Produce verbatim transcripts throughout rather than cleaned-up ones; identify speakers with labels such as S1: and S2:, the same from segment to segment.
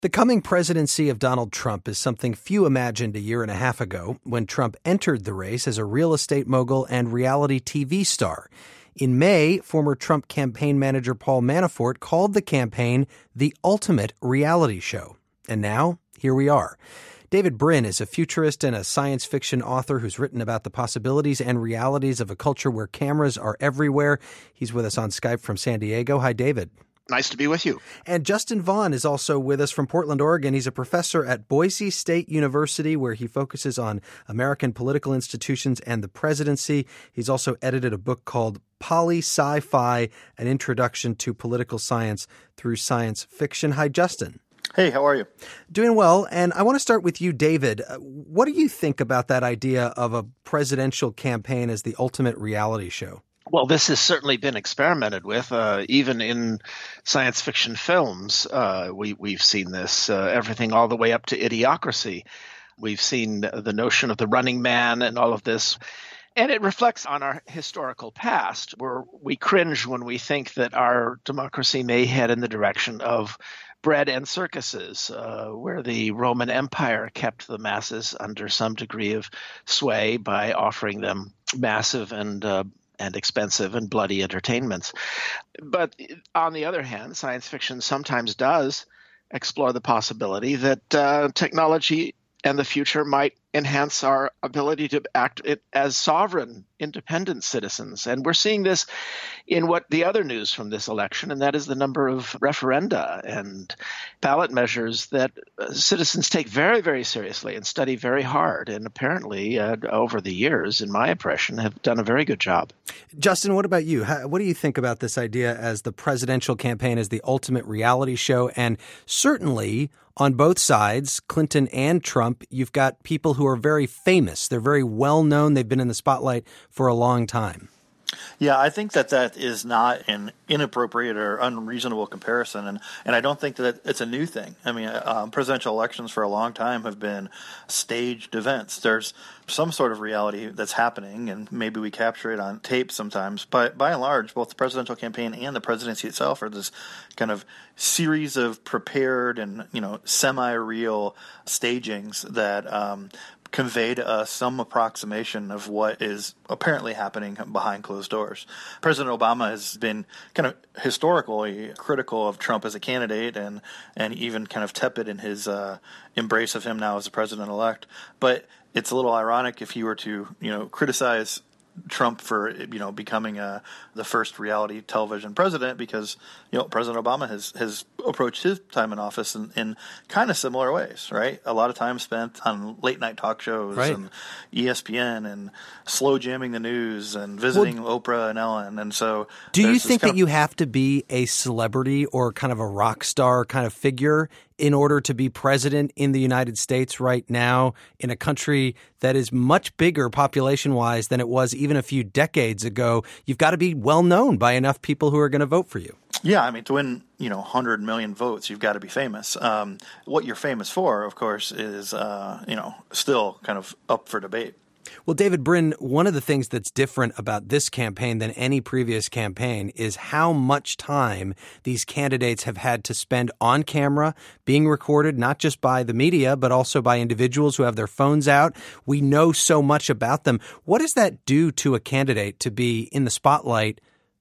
S1: The coming presidency of Donald Trump is something few imagined a year and a half ago when Trump entered the race as a real estate mogul and reality T V star. In May, former Trump campaign manager Paul Manafort called the campaign the ultimate reality show. And now, here we are. David Brin is a futurist and a science fiction author who's written about the possibilities and realities of a culture where cameras are everywhere. He's with us on Skype from San Diego. Hi, David.
S2: Nice to be with you.
S1: And Justin Vaughn is also with us from Portland, Oregon. He's a professor at Boise State University, where he focuses on American political institutions and the presidency. He's also edited a book called Poli-Sci-Fi, An Introduction to Political Science Through Science Fiction. Hi, Justin.
S3: Hey, how are you?
S1: Doing well. And I want to start with you, David. What do you think about that idea of a presidential campaign as the ultimate reality show?
S2: Well, this has certainly been experimented with, uh, even in science fiction films. Uh, we, we've seen this, uh, everything all the way up to Idiocracy. We've seen the notion of the running man and all of this. And it reflects on our historical past, where we cringe when we think that our democracy may head in the direction of bread and circuses, uh, where the Roman Empire kept the masses under some degree of sway by offering them massive and uh, and expensive and bloody entertainments. But on the other hand, science fiction sometimes does explore the possibility that uh, technology and the future might enhance our ability to act as sovereign, independent citizens. And we're seeing this in what the other news from this election, and that is the number of referenda and ballot measures that citizens take very, very seriously and study very hard. And apparently, uh, over the years, in my impression, have done a very good job.
S1: Justin, what about you? How, what do you think about this idea as the presidential campaign as the ultimate reality show? And certainly, on both sides, Clinton and Trump, you've got people who are very famous. They're very well known. They've been in the spotlight for a long time.
S3: Yeah, I think that that is not an inappropriate or unreasonable comparison, and, and I don't think that it's a new thing. I mean, um, presidential elections for a long time have been staged events. There's some sort of reality that's happening, and maybe we capture it on tape sometimes. But by and large, both the presidential campaign and the presidency itself are this kind of series of prepared and, you know, semi-real stagings that um, convey to us some approximation of what is apparently happening behind closed doors. President Obama has been kind of historically critical of Trump as a candidate and, and even kind of tepid in his uh, embrace of him now as the president-elect. But it's a little ironic if he were to, you know, criticize Trump for, you know, becoming a, the first reality television president, because, you know, President Obama has, has approached his time in office in, in kind of similar ways, right? A lot of time spent on late night talk shows, right, and E S P N and slow jamming the news and visiting well, Oprah and Ellen. And so
S1: do you think that of, you have to be a celebrity or kind of a rock star kind of figure in order to be president in the United States right now, in a country that is much bigger population-wise than it was even a few decades ago? You've got to be well known by enough people who are going to vote for you.
S3: Yeah, I mean, to win, you know, one hundred million votes, you've got to be famous. Um, what you're famous for, of course, is, uh, you know, still kind of up for debate.
S1: Well, David Brin, one of the things that's different about this campaign than any previous campaign is how much time these candidates have had to spend on camera, being recorded, not just by the media, but also by individuals who have their phones out. We know so much about them. What does that do to a candidate to be in the spotlight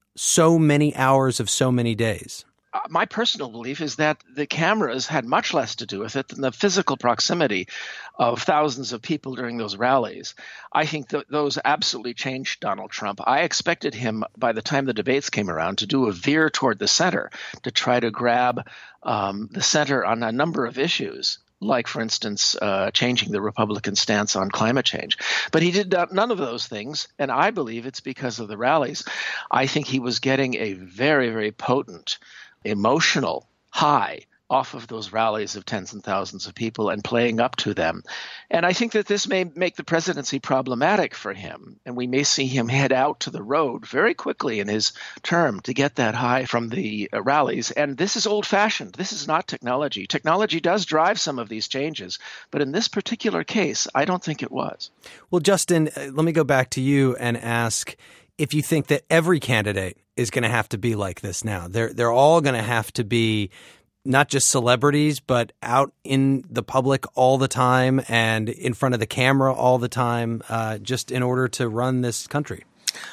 S1: so many hours of so many days?
S2: Uh, my personal belief is that the cameras had much less to do with it than the physical proximity of thousands of people during those rallies. I think that those absolutely changed Donald Trump. I expected him, by the time the debates came around, to do a veer toward the center, to try to grab um, the center on a number of issues, like, for instance, uh, changing the Republican stance on climate change. But he did none of those things, and I believe it's because of the rallies. I think he was getting a very, very potent emotional high off of those rallies of tens and thousands of people and playing up to them. And I think that this may make the presidency problematic for him, and we may see him head out to the road very quickly in his term to get that high from the uh, rallies. And this is old-fashioned. This is not technology. Technology does drive some of these changes, but in this particular case, I don't think it was.
S1: Well, Justin, uh, let me go back to you and ask if you think that every candidate is going to have to be like this now. They're they're all going to have to be not just celebrities, but out in the public all the time and in front of the camera all the time, uh, just in order to run this country?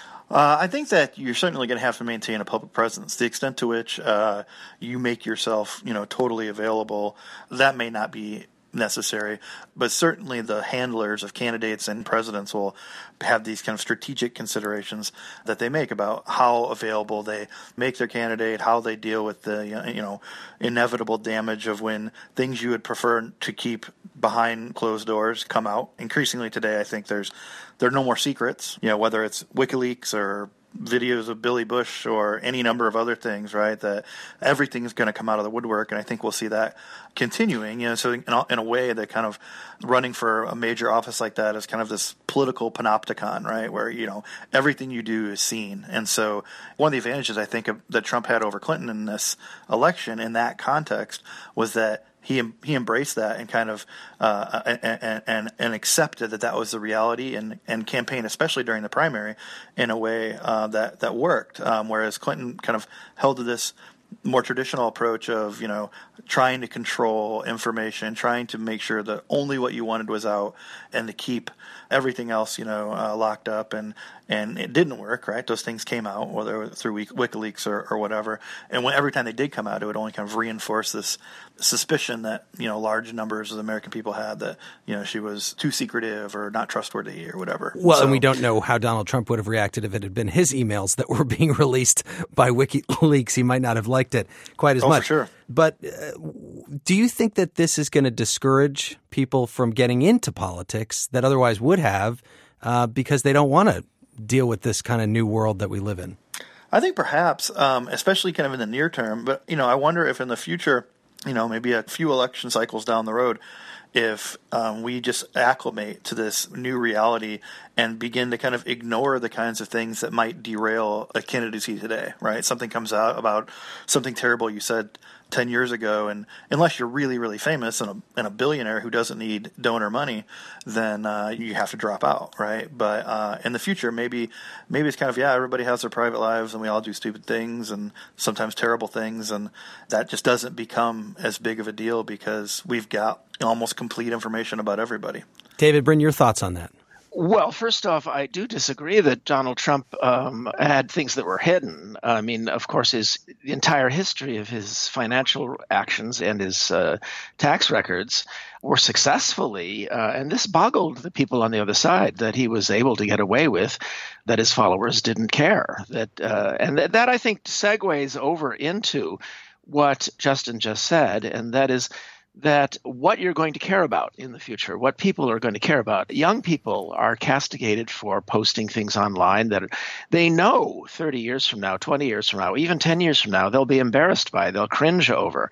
S3: Uh, I think that you're certainly going to have to maintain a public presence. The extent to which uh, you make yourself, you know, totally available, that may not be necessary, but certainly the handlers of candidates and presidents will have these kind of strategic considerations that they make about how available they make their candidate, how they deal with the, you know, inevitable damage of when things you would prefer to keep behind closed doors come out. Increasingly today, I think there's there are no more secrets, you know, whether it's WikiLeaks or videos of Billy Bush or any number of other things, right, that everything is going to come out of the woodwork, and I think we'll see that continuing. You know, so in a, in a way that kind of running for a major office like that is kind of this political panopticon, right, where, you know, everything you do is seen. And so one of the advantages I think of, that Trump had over Clinton in this election in that context was that He he embraced that and kind of uh, and, and and accepted that that was the reality and, and campaigned, especially during the primary, in a way uh, that that worked. Um, whereas Clinton kind of held to this more traditional approach of, you know, trying to control information, trying to make sure that only what you wanted was out, and to keep everything else, you know, uh, locked up. And, and it didn't work, right? Those things came out, whether through WikiLeaks or, or whatever. And when every time they did come out, it would only kind of reinforce this suspicion that, you know, large numbers of the American people had that, you know, she was too secretive or not trustworthy or whatever.
S1: Well,
S3: so,
S1: and we don't know how Donald Trump would have reacted if it had been his emails that were being released by WikiLeaks. He might not have liked it quite as
S3: oh,
S1: much.
S3: For sure.
S1: But uh, do you think that this is going to discourage people from getting into politics that otherwise would have uh, because they don't want to deal with this kind of new world that we live in?
S3: I think perhaps, um, especially kind of in the near term. But, you know, I wonder if in the future, you know, maybe a few election cycles down the road, if um, we just acclimate to this new reality and begin to kind of ignore the kinds of things that might derail a candidacy today, right? Something comes out about something terrible you said ten years ago, and unless you're really, really famous and a, and a billionaire who doesn't need donor money, then uh, you have to drop out, right? But uh, in the future, maybe maybe it's kind of, yeah, everybody has their private lives and we all do stupid things and sometimes terrible things, and that just doesn't become as big of a deal because we've got almost complete information about everybody.
S1: David Brin, your thoughts on that?
S2: Well, first off, I do disagree that Donald Trump um, had things that were hidden. I mean, of course, his the entire history of his financial actions and his uh, tax records were successfully, uh, and this boggled the people on the other side, that he was able to get away with, that his followers didn't care. That uh, and th- that, I think, segues over into what Justin just said, and that is that what you're going to care about in the future, what people are going to care about. Young people are castigated for posting things online that they know thirty years from now, twenty years from now, even ten years from now, they'll be embarrassed by, they'll cringe over.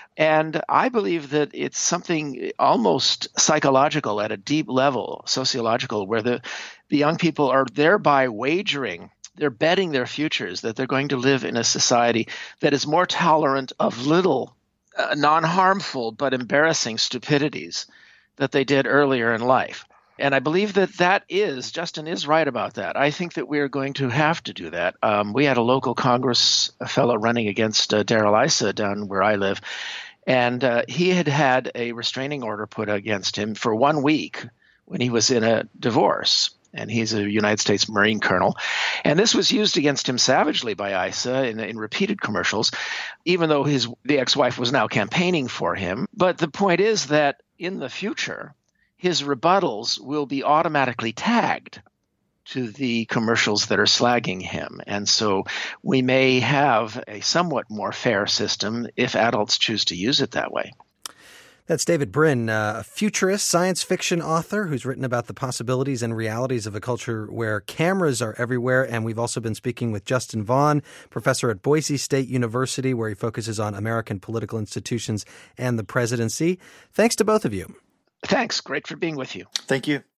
S2: And I believe that it's something almost psychological at a deep level, sociological, where the, the young people are thereby wagering, they're betting their futures that they're going to live in a society that is more tolerant of little Uh, non-harmful but embarrassing stupidities that they did earlier in life. And I believe that that is, Justin is right about that. I think that we are going to have to do that. Um, we had a local Congress a fellow running against uh, Darrell Issa down where I live, and uh, he had had a restraining order put against him for one week when he was in a divorce. And he's a United States Marine colonel. And this was used against him savagely by Issa in, in repeated commercials, even though his the ex-wife was now campaigning for him. But the point is that in the future, his rebuttals will be automatically tagged to the commercials that are slagging him. And so we may have a somewhat more fair system if adults choose to use it that way.
S1: That's David Brin, uh, a futurist, science fiction author who's written about the possibilities and realities of a culture where cameras are everywhere. And we've also been speaking with Justin Vaughn, professor at Boise State University, where he focuses on American political institutions and the presidency. Thanks to both of you.
S2: Thanks. Great for being with you.
S3: Thank you.